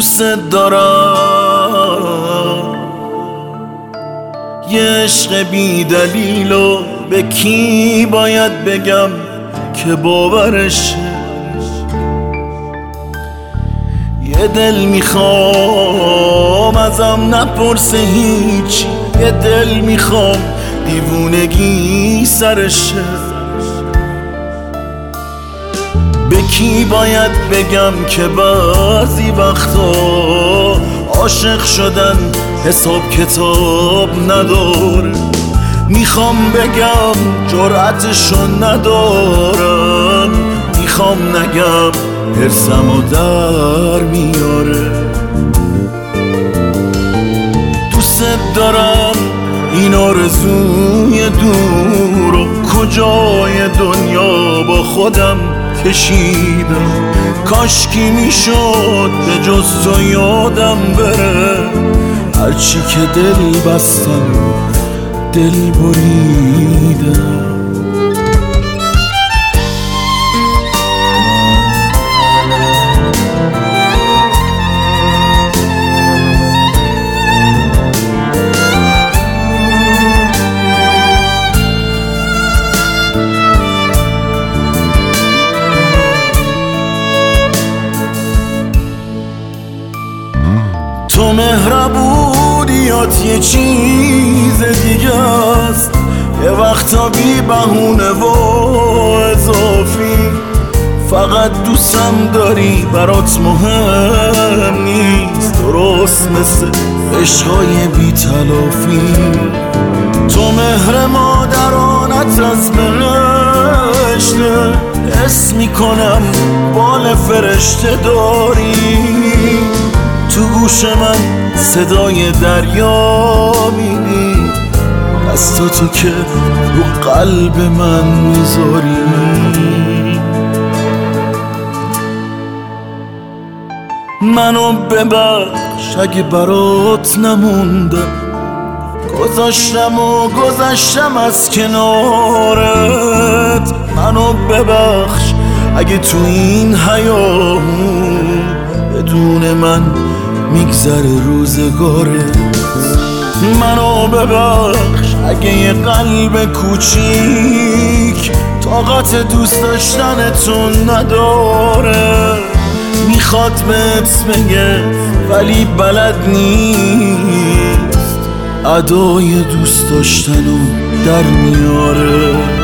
دوست دارم، یه عشق بی دلیلو به کی باید بگم که باورشه؟ یه دل میخوام ازم نپرسه هیچی، یه دل میخوام دیوونگی سرشه. به کی باید بگم که بعضی وقتا عاشق شدن حساب کتاب نداره؟ میخوام بگم جرأتشو ندارم، میخوام نگم حرصمو در میاره. دوست دارم این آرزوی دور و کجای دنیا با خودم کشیدم. کاشکی میشد به جز تو یادم بره، هرچی که دل بستم دل بریدم. تو مهربونیات یه چیز دیگه است، یه وقتا بی بهونه و اضافی. فقط دوستم داری برات مهم نیست، درست مثل عشقای بی تلافی. تو مهر مادرانت از بهشته، حس میکنم بال فرشته داری. تو گوش من صدای دریا میدی، دستاتو که رو قلب من میذاری. منو ببخش اگه برات نموندم، گذشتم از کنارت. منو ببخش اگه تو این حیامون بدون من میگذره روزگارت. منو ببخش اگه یه قلب کوچیک طاقت دوست داشتنتون نداره. میخواد بهت بگه ولی بلد نیست، ادای دوست داشتنو در میاره.